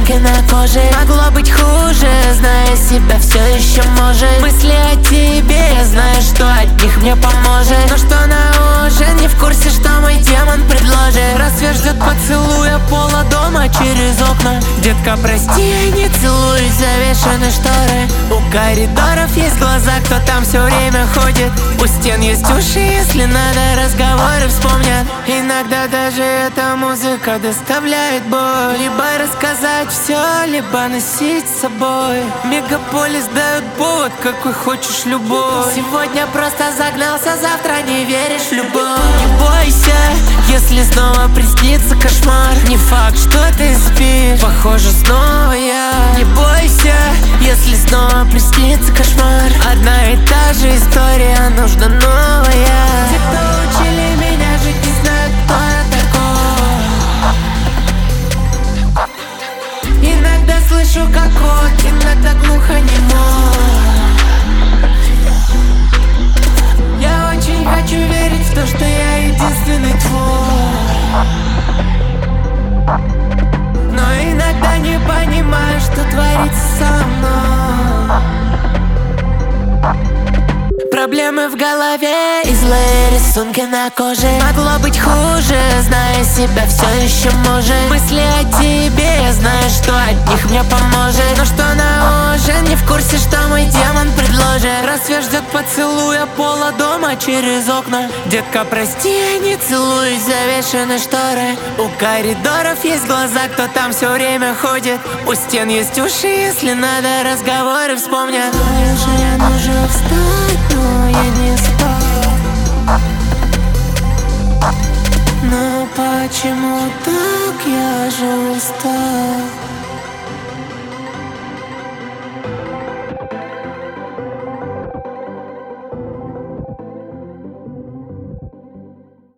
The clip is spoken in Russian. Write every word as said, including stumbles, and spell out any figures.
рисунки на коже. Могло быть хуже, зная себя, все еще может. Мысли о тебе, я знаю, что от них мне поможет. Но что на ужин, не в курсе, что мой демон предложит. Рассвет ждет поцелуя пола дома через окна. Детка, прости, я не целуюсь, завешены шторы. У коридоров есть глаза, кто там все время ходит. У стен есть уши, если надо, разговоры вспомнят. Иногда даже эта музыка доставляет боль. Либо рассказать все, либо носить с собой. Мегаполис дает повод, какой хочешь любовь. Сегодня просто загнался, завтра не веришь в любовь. Не бойся, если снова приснится кошмар. Не факт, что ты спишь, похоже снова я. Не бойся, если снова приснится кошмар. Одна и та же история, нужна новая. Те, кто учили меня жить, не знают, кто я такой. Иногда слышу как кот, иногда глухонемой. Я очень хочу верить в то, что я единственный твой. Но иногда не понимаю, что творится со мной. Проблемы в голове и злые рисунки на коже. Могло быть хуже, зная себя, все еще может. Мысли о тебе, я знаю, что от них мне поможет. Но что на ужин, не в курсе, что мой демон предложит. Рассвет ждет поцелуя пола дома через окна. Детка, прости, я не целуюсь, завешены шторы. У коридоров есть глаза, кто там все время ходит. У стен есть уши, если надо, разговоры вспомнят. Мне же нужно встать, но я не спал. Но почему так, я же устал.